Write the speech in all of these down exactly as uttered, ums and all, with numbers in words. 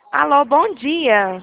Alô, bom dia.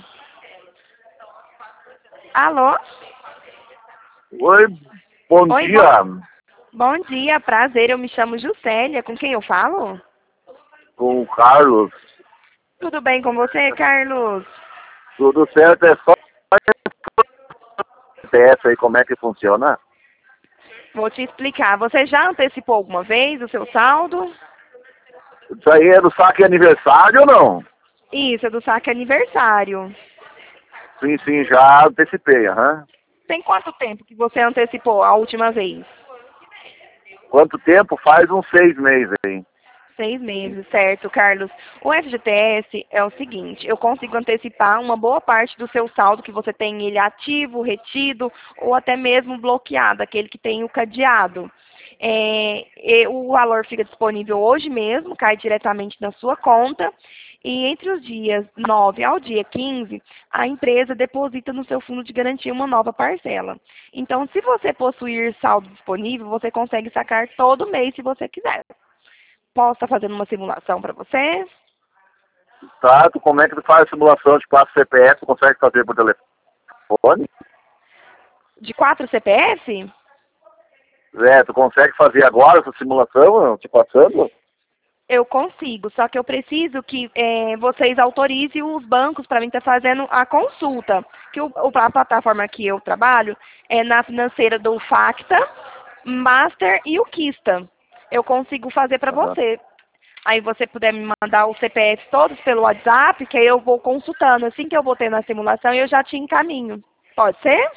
Alô? Oi, bom Oi, bom, dia. bom dia, prazer. Eu me chamo Juscelia. Com quem eu falo? Com o Carlos. Tudo bem com você, Carlos? Tudo certo? É só essa aí, como é que funciona? Vou te explicar. Você já antecipou alguma vez o seu saldo? Isso aí é do saque aniversário ou não? Isso, é do saque aniversário. Sim, sim, já antecipei, aham. Tem quanto tempo que você antecipou a última vez? Quanto tempo? Faz uns seis meses aí. Seis meses, certo, Carlos. O F G T S é o seguinte, eu consigo antecipar uma boa parte do seu saldo que você tem ele ativo, retido ou até mesmo bloqueado, aquele que tem o cadeado. É, e o valor fica disponível hoje mesmo, cai diretamente na sua conta. E entre os dias nove ao dia quinze, a empresa deposita no seu fundo de garantia uma nova parcela. Então, se você possuir saldo disponível, você consegue sacar todo mês se você quiser. Posso estar fazendo uma simulação para você? Tá, tu, como é que tu faz a simulação de quatro C P F? Tu consegue fazer por telefone? De quatro C P F? É, tu consegue fazer agora essa simulação, te passando? Eu consigo, só que eu preciso que eh, vocês autorizem os bancos para mim estar fazendo a consulta. Que o, o- a plataforma que eu trabalho é na financeira do Facta, Master e o Kista. Eu consigo fazer para Aham. você. Aí você puder me mandar os C P Fs todos pelo WhatsApp, que aí eu vou consultando. Assim que eu vou ter na simulação, eu já te encaminho. Pode ser?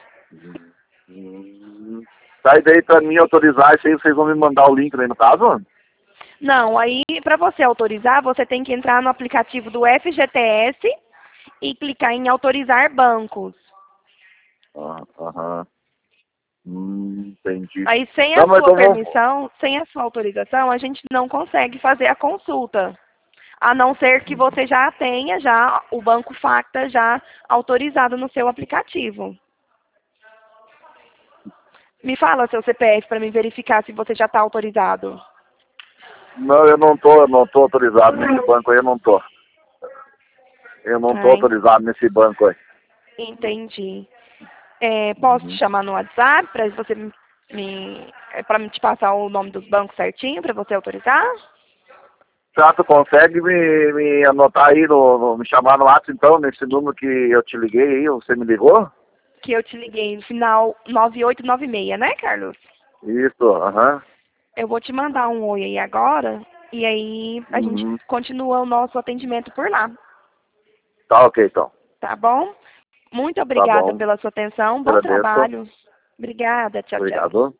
Hum, Tá, e daí pra mim autorizar isso aí, vocês vão me mandar o link aí no caso? Não, aí para você autorizar, você tem que entrar no aplicativo do F G T S e clicar em autorizar bancos. Ah, aham. Hum, entendi. Aí sem Não, a mas sua então vamos. permissão, sem a sua autorização, a gente não consegue fazer a consulta. A não ser que você já tenha já o Banco Facta já autorizado no seu aplicativo. Me fala seu C P F para me verificar se você já está autorizado. Não, eu não tô, eu não tô autorizado nesse banco aí, eu não tô. Eu não tô Ai, autorizado nesse banco aí. entendi. É, posso te Uhum. chamar no WhatsApp para você me, me para me te passar o nome dos bancos certinho para você autorizar? Tá, tu consegue me, me anotar aí, no, no- me chamar no WhatsApp então, nesse número que eu te liguei aí, você me ligou? Que eu te liguei no final nove oito nove seis, né, Carlos? Isso, aham. Eu vou te mandar um oi aí agora e aí a gente Uhum. continua o nosso atendimento por lá, Tá ok então. tá bom? Muito Tá obrigada bom. pela sua atenção. Bom Agradeço. trabalho. Obrigada. Tchau, tchau. Obrigado.